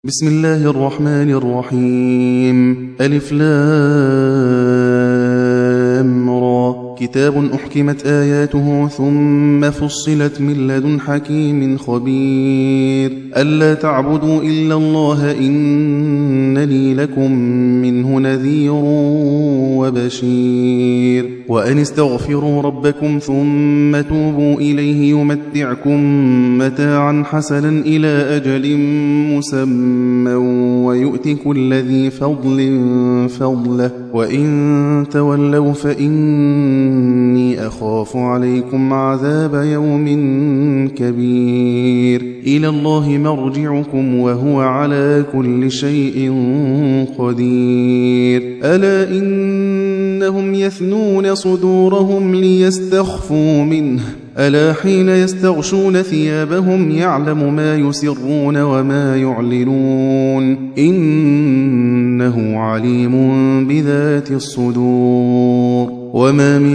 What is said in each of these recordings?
بسم الله الرحمن الرحيم. ألف لام را. كتاب أحكمت آياته ثم فصلت من لدن حكيم خبير. ألا تعبدوا إلا الله إنني لكم منه نذير وبشير. وأن استغفروا ربكم ثم توبوا إليه يمتعكم متاعا حسنا إلى أجل مسمى ويؤت كل ذي فضل فضله وإن تولوا فإني أخاف عليكم عذاب يوم كبير. إلى الله مرجعكم وهو على كل شيء قدير. ألا إنهم يثنون صدورهم ليستخفوا منه ألا حين يستغشون ثيابهم يعلم ما يسرون وما يعلنون إنه عليم بذات الصدور. وما من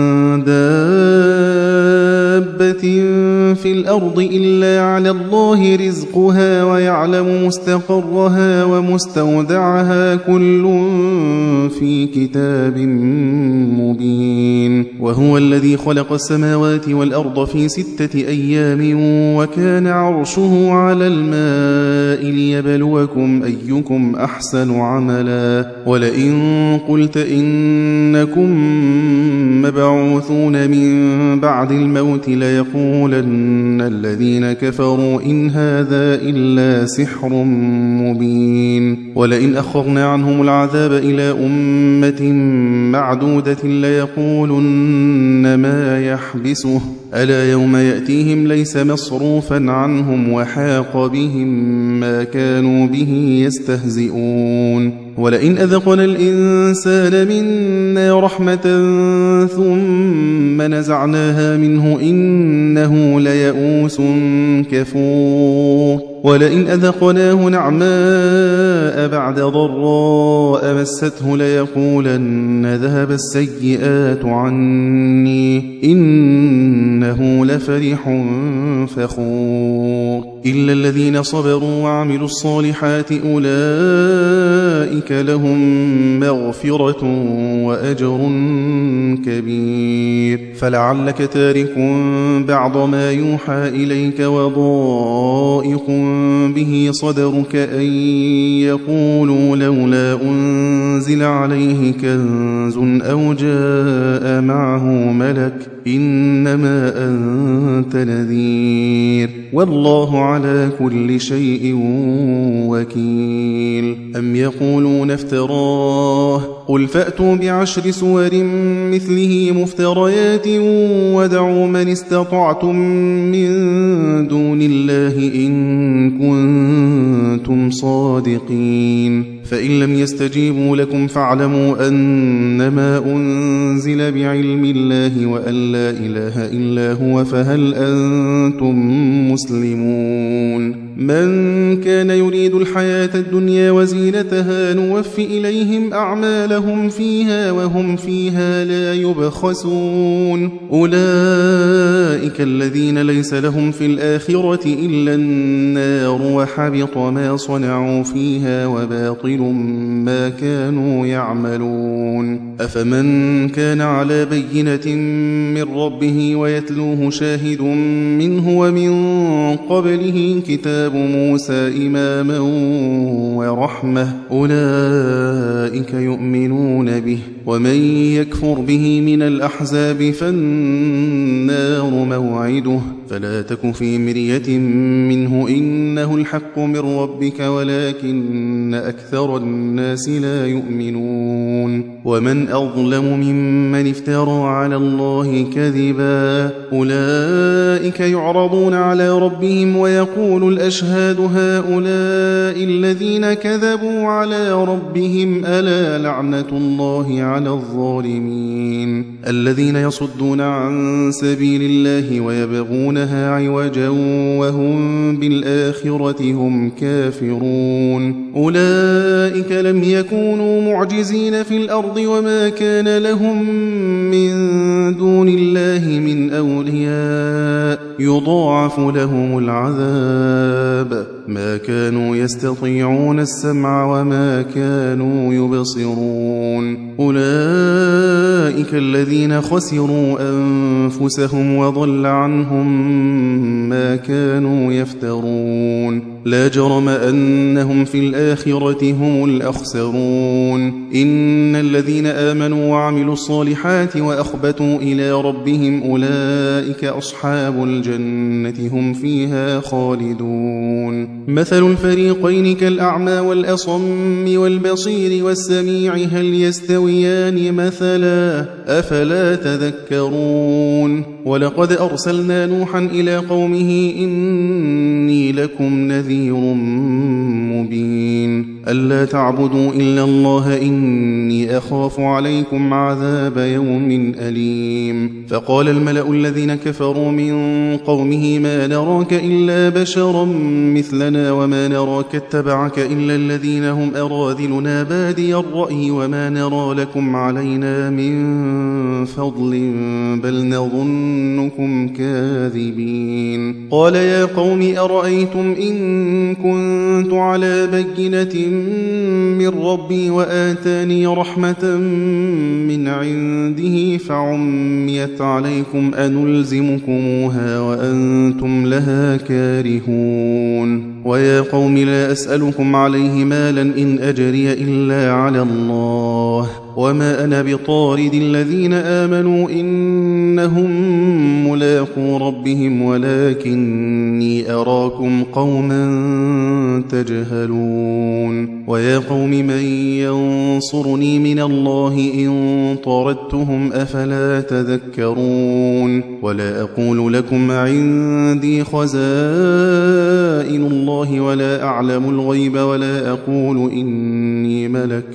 دابة في الأرض إلا على الله رزقها ويعلم مستقرها ومستودعها كل في كتاب مبين. وهو الذي خلق السماوات والأرض في 6 أيام وكان عرشه على الماء ليبلوكم أيكم أحسن عملا. ولئن قلت إنكم مبعوثون من بعد الموت ليقولن الذين كفروا إن هذا إلا سحر مبين. ولئن أخرنا عنهم العذاب إلى أمة معدودة ليقولن ما يحبسه ألا يوم يأتيهم ليس مصروفا عنهم وحاق بهم ما كانوا به يستهزئون. ولئن أذقنا الإنسان منا رحمة ثم نزعناها منه إنه ليئوس كفور. ولئن أذقناه نعماء بعد ضراء مسته ليقولن ذهب السيئات عني إنه لفرح فخور. إلا الذين صبروا وعملوا الصالحات أولئك لهم مغفرة وأجر كبير. فلعلك تارك بعض ما يوحى إليك وضائق به صدرك أن يقولوا لولا أنزل عليه كنز أو جاء معه ملك إنما أنت نذير والله على كل شيء وكيل. أم يقولون افتراه قل فأتوا ب10 سور مثله مفتريات ودعوا من استطعتم من دون الله إن كنتم صادقين. فإن لم يستجيبوا لكم فاعلموا أنما أنزل بعلم الله وأن لا إله إلا هو فهل أنتم مسلمون. من كان يريد الحياة الدنيا وزينتها نوفي إليهم أعمالهم فيها وهم فيها لا يبخسون. أولئك الذين ليس لهم في الآخرة إلا النار وحبط ما صنعوا فيها وباطل ما كانوا يعملون. أفمن كان على بينة من ربه ويتلوه شاهد منه ومن قبله كتاب موسى إماما ورحمة أولئك يؤمنون به. ومن يكفر به من الأحزاب فالنار موعده فلا تك في مرية منه إنه الحق من ربك ولكن أكثر الناس لا يؤمنون. ومن أظلم ممن افترى على الله كذبا أولئك يعرضون على ربهم ويقول الأشهاد هؤلاء الذين كذبوا على ربهم ألا لعنة الله على الظالمين. الذين يصدون عن سبيل الله ويبغونها عوجا وهم بالآخرة هم كافرون. أولئك لم يكونوا معجزين في الأرض وما كان لهم من دون الله من أولياء يضاعف لهم العذاب ما كانوا يستطيعون السمع وما كانوا يبصرون. أولئك الذين خسروا أنفسهم وضل عنهم ما كانوا يفترون. لا جرم أنهم في الآخرة هم الأخسرون. إن الذين آمنوا وعملوا الصالحات وأخبتوا إلى ربهم أولئك أصحاب الجنة هم فيها خالدون. مثل الفريقين كالأعمى والأصم والبصير والسميع هل يستويان مثلا أفلا تذكرون. ولقد أرسلنا نوحا إلى قومه إني لكم نذير مبين ألا تعبدوا إلا الله إني أخاف عليكم عذاب يوم أليم. فقال الملأ الذين كفروا من قومه ما نراك إلا بشرا مثلنا وما نراك اتبعك إلا الذين هم أراذلنا بادي الرأي وما نرى لكم علينا من فضل بل نظنكم كاذبين. قال يا قوم أرأيتم إن كنت على بينة من ربي وآتاني رحمة من عنده فعميت عليكم أنلزمكموها وأنتم لها كارهون. ويا قوم لا أسألكم عليه مالا إن أجري إلا على الله وما أنا بطارد الذين آمنوا إنهم ملاقو ربهم ولكني أراكم قوما تجهلون. ويا قوم من ينصرني من الله إن طردتهم أفلا تذكرون. ولا أقول لكم عندي خزائن الله ولا أعلم الغيب ولا أقول إني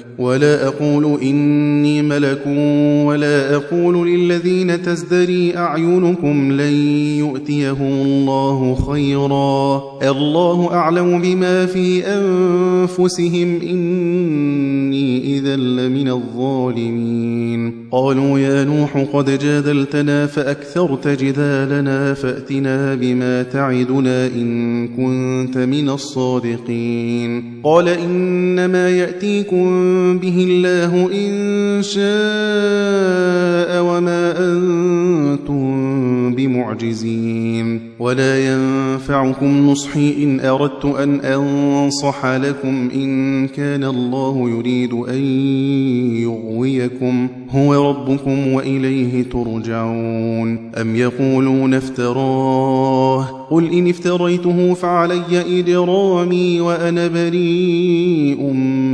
ملك ولا أقول للذين تزدري أعينكم لن يؤتيهم الله خيرا الله أعلم بما في أنفسهم إني إذا لمن الظالمين. قالوا يا نوح قد جادلتنا فأكثرت جدالنا فأتنا بما تعدنا إن كنت من الصادقين. قال إنما يأتيكم به الله إن شاء وما أنتم بمعجزين. ولا ينفعكم نصحي إن أردت أن أنصح لكم إن كان الله يريد أن يغويكم هو ربكم وإليه ترجعون. أم يقولون افتراه قل إن افتريته فعلي إجرامي وأنا بريء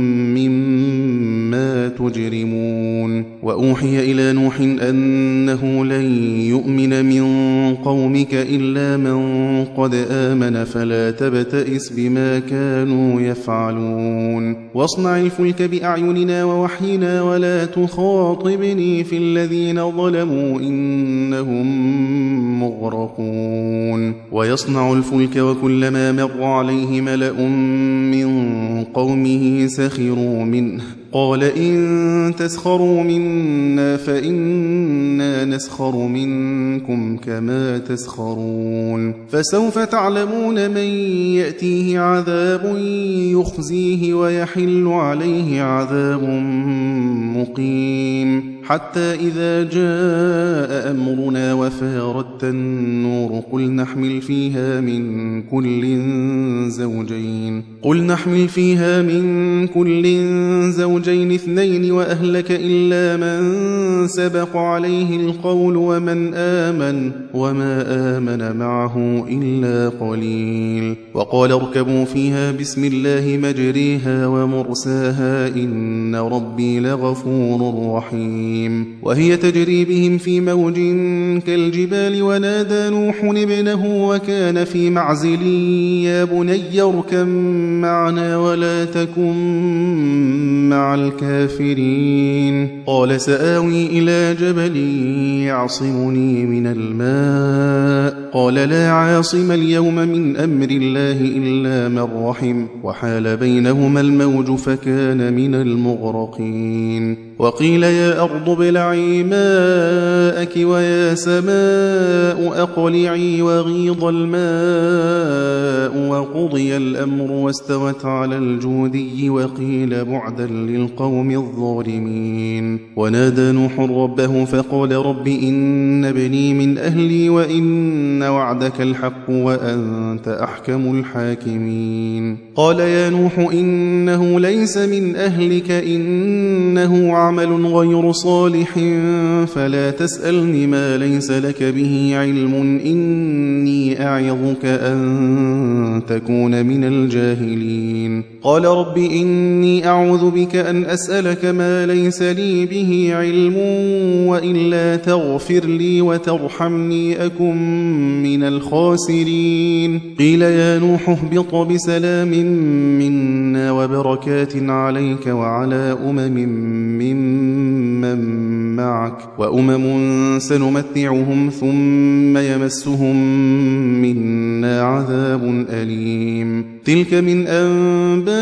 مما تجرمون. وأوحي إلى نوح أنه لن يؤمن من قومك إلا من قد آمن فلا تبتئس بما كانوا يفعلون. واصنع الفلك بأعيننا ووحينا ولا تخاطبني في الذين ظلموا إنهم مغرقون. ويصنع الفلك وكلما مر عليه ملأ من قومه سخروا منه قال إن تسخروا منا فإنا نسخر منكم كما تسخرون. فسوف تعلمون من يأتيه عذاب يخزيه ويحل عليه عذاب مقيم. حتى إذا جاء أمرنا وفارت النور قل نحمل فيها من كل زوجين اثنين وأهلك إلا من سبق عليه القول وما آمن معه إلا قليل. وقال اركبوا فيها بسم الله مجريها ومرساها إن ربي لغفور رحيم. وهي تجري بهم في موج كالجبال ونادى نوح ابنه وكان في معزل يا بني اركب معنا ولا تكن مع الكافرين. قال سآوي إلى جبل يعصمني من الماء قال لا عاصم اليوم من أمر الله إلا من رحم وحال بينهما الموج فكان من المغرقين وقيل يا أرض ابلعي ماءك ويا سماء أقلعي وغيض الماء وقضي الأمر واستوت على الجودي وقيل بعدا للقوم الظالمين ونادى نوح ربه فقال رب إن ابني من أهلي وإن وعدك الحق وأنت أحكم الحاكمين قال يا نوح إنه ليس من أهلك إنه عمل غير صالح فلا تسألني ما ليس لك به علم إني أعظك أن تكون من الجاهلين قال رب إني أعوذ بك أن أسألك ما ليس لي به علم وإلا تغفر لي وترحمني أكن من الخاسرين قيل يا نوح اهبط بسلام منا وبركات عليك وعلى ممن معك وأمم سنمتعهم ثم يمسهم منا عذاب أليم تلك من أنباء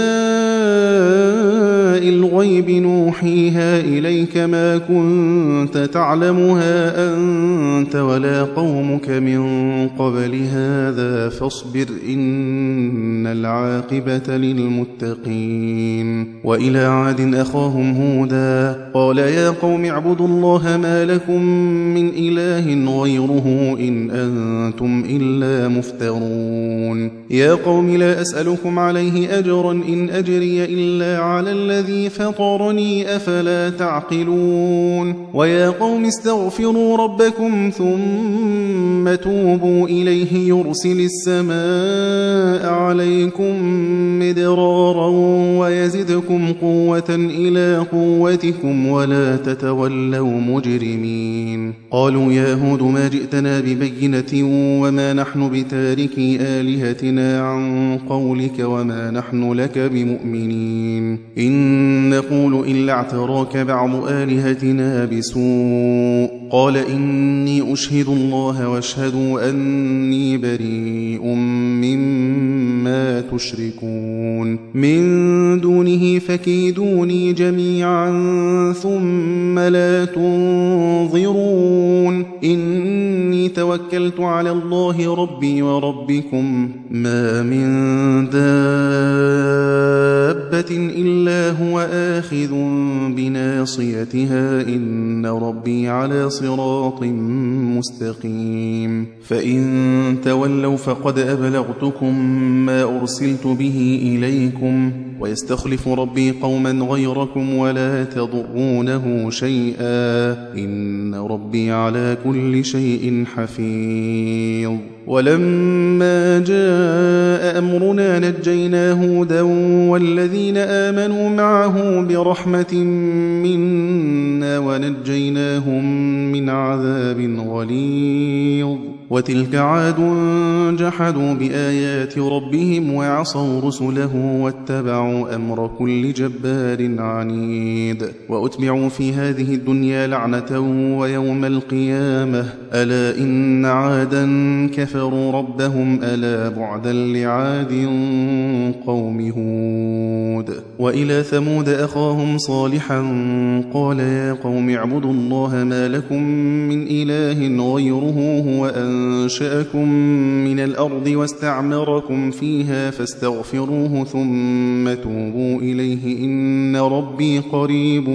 الغيب نوحيها إليك ما كنت تعلمها أنت ولا قومك من قبل هذا فاصبر إن العاقبة للمتقين وإلى عاد أخاهم هودا قال يا قوم اعبدوا الله ما لكم من إله غيره إن أنتم إلا مفترون يا قوم لا أسألكم عليه أجرا إن أجري إلا على الذي فطرني أفلا تعقلون ويا قوم استغفروا ربكم ثم توبوا إليه يرسل السماء عليكم مدرارا ويزدكم قوة إلى قوتكم ولا تتولوا مجرمين قالوا يا هود ما جئتنا ببينة وما نحن بتاركي آلهتنا عن قولك وما نحن لك بمؤمنين إن نقول إلا اعتراك بعض آلهتنا بسوء قال إني أشهد الله واشهدوا أني بريء مما تشركون من دونه فكيدوني جميعا ثم لا تنظرون إني توكلت على الله ربي وربكم ما من دابة إلا هو آخذ بناصيتها إن ربي على صراط مستقيم فإن تولوا فقد أبلغتكم ما أرسلت به إليكم ويستخلف ربي قوما غيركم ولا تضرونه شيئا إن ربي على كل شيء حفيظ ولما جاء أمرنا نجينا هودا والذين آمنوا معه برحمة منا ونجيناهم من عذاب غليظ وتلك عاد جحدوا بآيات ربهم وعصوا رسله واتبعوا أمر كل جبار عنيد وأتبعوا في هذه الدنيا لعنة ويوم القيامة ألا إن عادا كفروا ربهم ألا بعدا لعاد قوم هود وإلى ثمود أخاهم صالحا قال يا قوم اعبدوا الله ما لكم من إله غيره هو أنشأكم من الأرض واستعمركم فيها فاستغفروه ثم توبوا إليه إن ربي قريب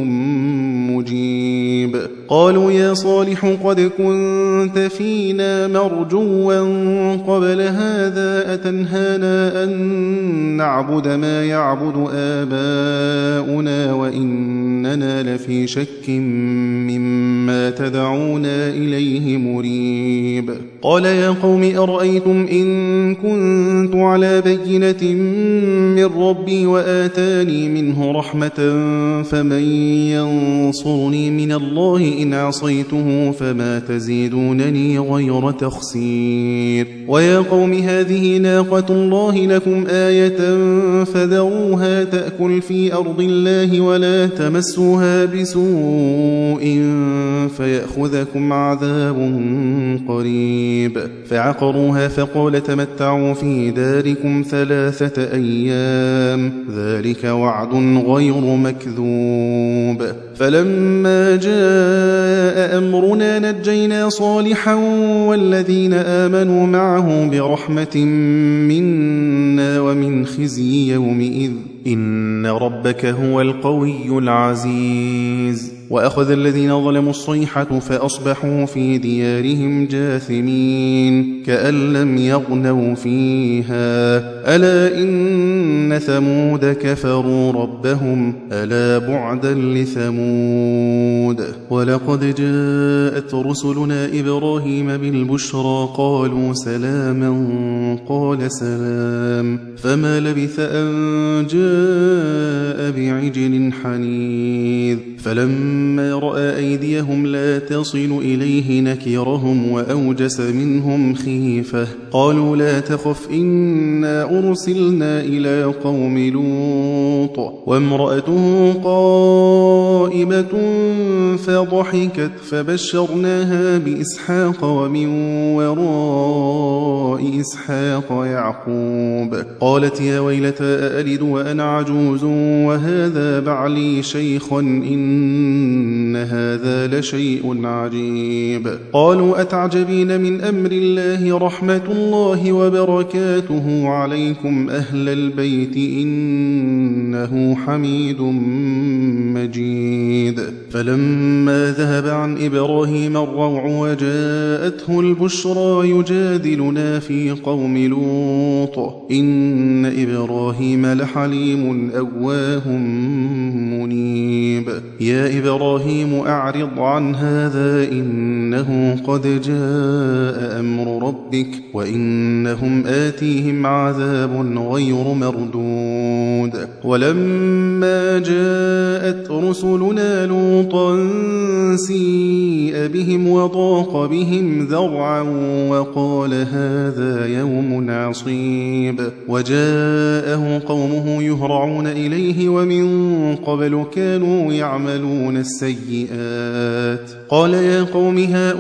مجيب قالوا يا صالح قد كنت فينا مرجوا قبل هذا أتنهانا أن نعبد ما يعبد آباؤنا وإننا لفي شك مما تدعونا إليه مريب قال يا قوم أرأيتم إن كنت على بينة من ربي وآتاني منه رحمة فمن ينصرني من الله إن عصيته فما تزيدونني غير تخسير ويا قوم هذه ناقة الله لكم آية فذروها تأكل تأكل في أرض الله ولا تمسوها بسوء فيأخذكم عذاب قريب. فعقروها فقال تمتعوا في داركم 3 أيام ذلك وعد غير مكذوب. فلما جاء أمرنا نجينا صالحا والذين آمنوا معه برحمة منا ومن خزي يومئذ إن ربك هو القوي العزيز. وأخذ الذين ظلموا الصيحة فأصبحوا في ديارهم جاثمين كأن لم يغنوا فيها ألا إن ثمود كفروا ربهم ألا بعدا لثمود. ولقد جاءت رسلنا إبراهيم بالبشرى قالوا سلاما قال سلام فما لبث أن جاء بعجل حنيذ. فلما رأى أيديهم لا تصل إليه نكرهم وأوجس منهم خيفة قالوا لا تخف إنا أرسلنا إلى قوم لوط وامرأته قائمة فضحكت فبشرناها بإسحاق ومن وراء إسحاق يعقوب قالت يا ويلتى أألد وأنا عجوز وهذا بعلي شيخا إن هذا لشيء عجيب. قالوا أتعجبين من أمر الله رحمة الله وبركاته عليكم أهل البيت إنه حميد مجيد. فلما ذهب عن إبراهيم الروع وجاءته البشرى يجادلنا في قوم لوط إن إبراهيم لحليم أواه منيب. يا إبراهيم أعرض عن هذا إنه قد جاء أمر ربك وإنهم آتيهم عذاب غير مردود. ولما جاءت رسلنا لوطا سيء بهم وضاق بهم ذرعا وقال هذا يوم عصيب. وجاءه قومه يهرعون إليه ومن قبل كانوا يعملون السيئات قال يا قوم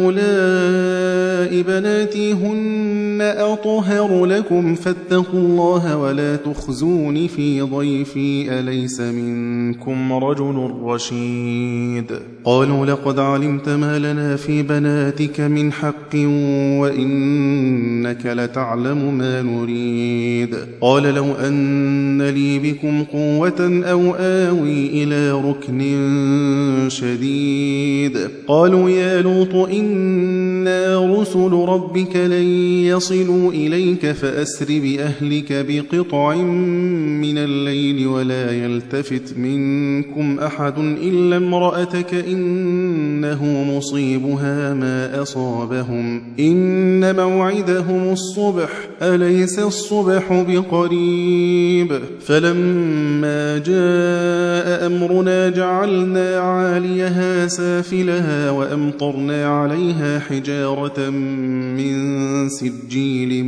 هؤلاء بناتي هن أطهر لكم فاتقوا الله ولا تخزوني في ضيفي أليس منكم رجل رشيد. قالوا لقد علمت ما لنا في بناتك من حق وإنك لتعلم ما نريد. قال لو أن لي بكم قوة أو آوي إلى ركن شديد. قالوا يا لوط إنا رسل ربك لن يصلوا إليك فأسر بأهلك بقطع من الليل ولا يلتفت منكم أحد إلا امرأتك إنه مصيبها ما أصابهم إن موعدهم الصبح أليس الصبح بقريب. فلما جاء أمرنا جعلنا عاليها سافلها وأمطرنا عليها حجارة من سجيل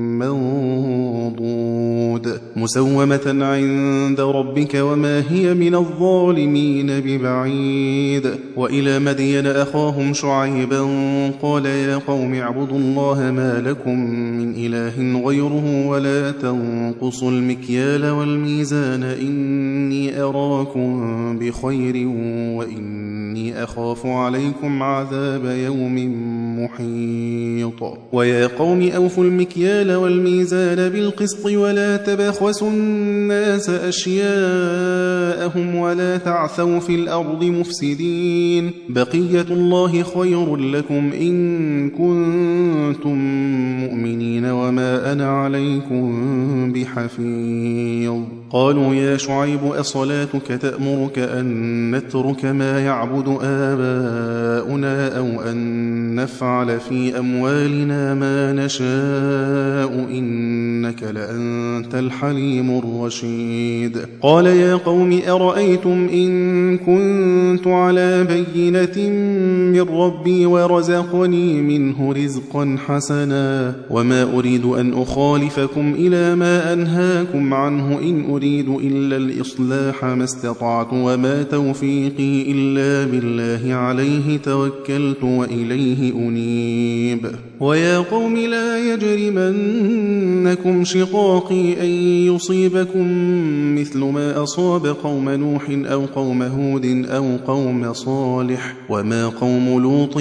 منضود مسومة عند ربك وما هي من الظالمين ببعيد. وإلى مدين أخاهم شعيبا قال يا قوم اعبدوا الله ما لكم من إله غيره ولا تنقصوا المكيال والميزان إني أراكم بخير وإني أخاف عليكم عذاب يوم محيط. ويا قوم أوفوا المكيال والميزان بالقسط ولا تبخسوا الناس أشياءهم ولا تعثوا في الأرض مفسدين بقية الله خير لكم إن كنتم مؤمنين وما أنا عليكم بحفيظ. قالوا يا شعيب أصلاتك تأمرك أن نترك ما يعبد آباؤنا أو أن نفعل في أموالنا ما نشاء إنك لأنت الحليم الرشيد. قال يا قوم أرأيتم إن كنت على بينة من ربي ورزقني منه رزقا حسنا وما أريد أن أخالفكم إلى ما أنهاكم عنه إن أريد أريد إلا الإصلاح ما استطعت وما توفيقي إلا بالله عليه توكلت وإليه أنيب ويا قوم لا يجرمنكم شقاقي أن يصيبكم مثل ما أصاب قوم نوح أو قوم هود أو قوم صالح وما قوم لوط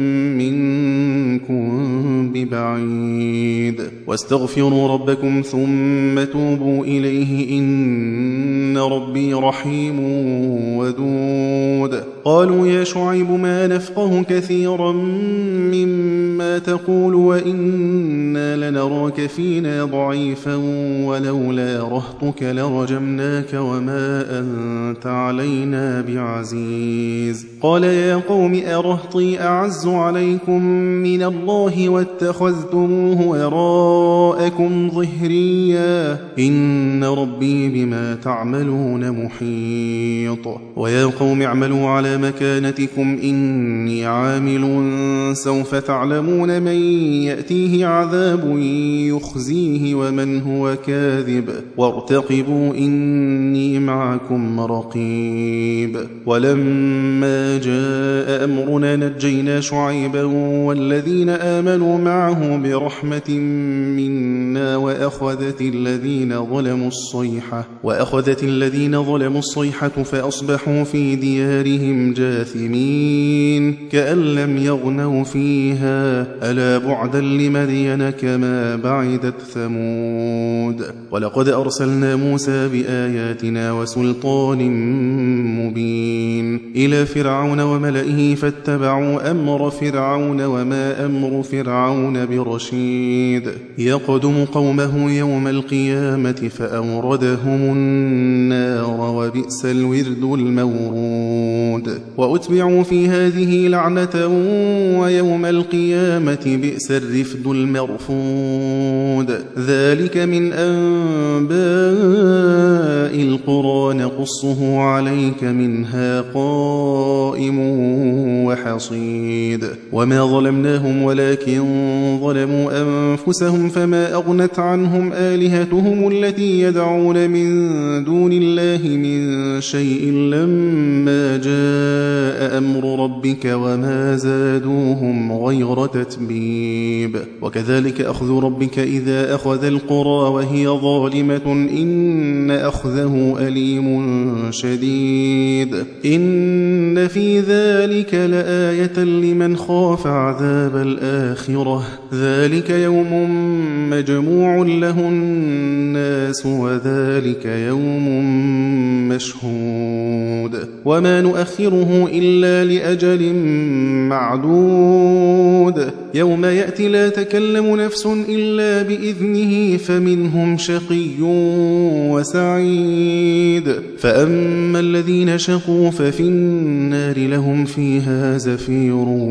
منكم ببعيد واستغفروا ربكم ثم توبوا إليه إن ربي رحيم ودود قالوا يا شعيب ما نفقه كثيرا مما تقول وإنا لنراك فينا ضعيفا ولولا رهطك لرجمناك وما أنت علينا بعزيز قال يا قوم أرهطي أعز عليكم من الله واتخذتموه وراءكم ظهريا إن ربي بما تعملون محيط ويا قوم اعملوا على مكانتكم إني عامل سوف تعلمون من يأتيه عذاب يخزيه ومن هو كاذب وارتقبوا إني معكم رقيب ولما جاء أمرنا نجينا شعيبا والذين آمنوا معه برحمة منا وأخذت الذين ظلموا الصيحة فأصبحوا في ديارهم جاثمين كأن لم يغنوا فيها ألا بعدا لمدين كما بعدت ثمود ولقد أرسلنا موسى بآياتنا وسلطان مبين إلى فرعون وملئه فاتبعوا أمر فرعون وما أمر فرعون برشيد يقدم قومه يوم القيامة فأوردهم النار وبئس الورد المورود وأتبعوا في هذه لعنة ويوم القيامة بئس الرفد المرفود ذلك من أنباء القرى نقصه عليك منها قائم وحصيد وما ظلمناهم ولكن ظلموا أنفسهم فما أغنت عنهم آلهتهم التي يدعون من دون الله من شيء لما جاء أمر ربك وما زادوهم غير تتبيب وكذلك أخذ ربك إذا أخذ القرى وهي ظالمة إن أخذه أليم شديد إن في ذلك لآية لمن خاف عذاب الآخرة ذلك يوم مجموع له الناس وذلك يوم مشهود وما نؤخره إلا لأجل معدود يوم يأتي لا تكلم نفس إلا بإذنه فمنهم شقي وسعيد فأما الذين شقوا ففي النار لهم فيها زفير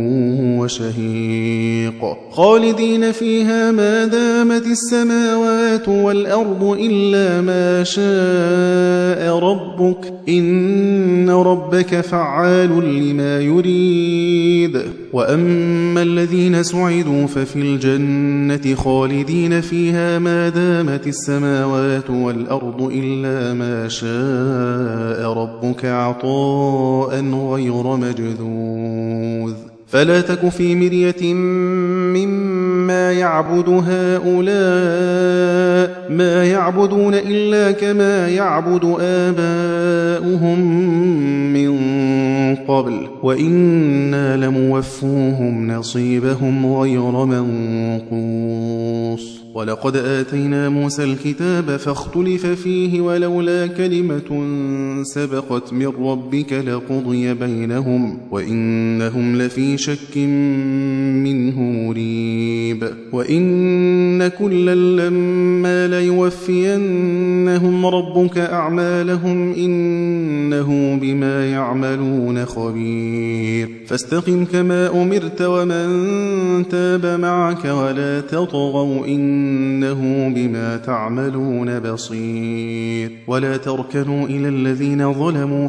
وشهيق خالدين فيها ما دامت السماوات والأرض إلا ما شاء ربك إن ربك فعال لما يريد وأما الذين سعدوا ففي الجنة خالدين فيها ما دامت السماوات والأرض إلا ما شاء ربك عطاء غير مجذوذ فلا تك في مرية مما يعبد هؤلاء ما يعبدون إلا كما يعبد آباؤهم من قبل وإنا لموفوهم نصيبهم غير منقوص ولقد آتينا موسى الكتاب فاختلف فيه ولولا كلمة سبقت من ربك لقضي بينهم وإنهم لفي شك منه مريب وإن كلا لما ليوفينهم ربك أعمالهم إنه بما يعملون خبير فاستقم كما أمرت ومن تاب معك ولا تطغوا إنه بما تعملون بصير ولا تركنوا إلى الذين ظلموا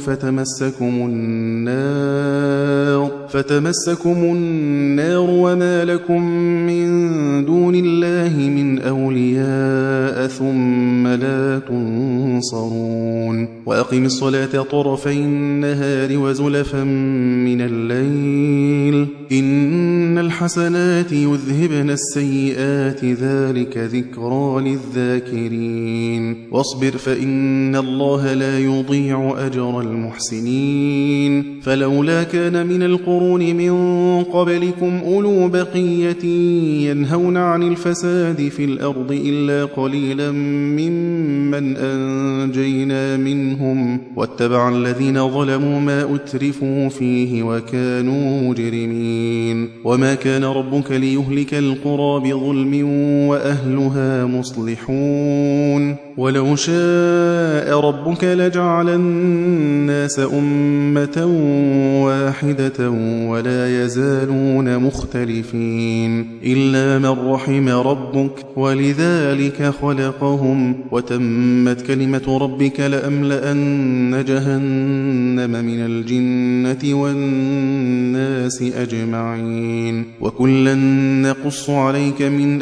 فتمسكم النار وما لكم من دون الله من أولياء ثم لا تنصرون ينصرون وأقم الصلاة طرفي النهار وزلفا من الليل إن الحسنات يذهبن السيئات ذلك ذكرى للذاكرين واصبر فإن الله لا يضيع أجر المحسنين فلولا كان من القرون من قبلكم أولو بقية ينهون عن الفساد في الأرض إلا قليلا ممن أنجينا منهم واتبع الذين ظلموا ما أترفوا فيه وكانوا مجرمين وما كان ربك ليهلك القرى بظلم وأهلها مصلحون ولو شاء ربك لجعل الناس أمة واحدة ولا يزالون مختلفين إلا من رحم ربك ولذلك خلقهم وتمت كلمة ربك لأملأن جهنم من الجنة والناس أجمعين وكلا نقص عليك من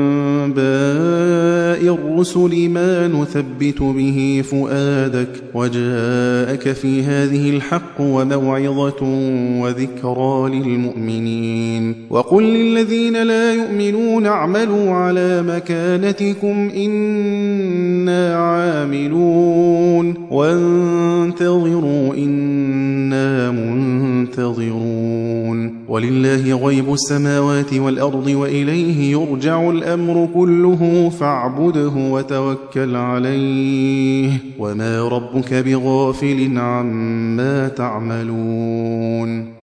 أنباء الرسل ما نثبت به فؤادك وجاءك في هذه الحق وموعظة وذكرى للمؤمنين وقل للذين لا يؤمنون اعملوا على مكانتكم إنا عاملون وانتظروا إنا منتظرون ولله غيب السماوات والأرض وإليه يرجع الأمر كله فاعبده وتوكل عليه وما ربك بغافل عما تعملون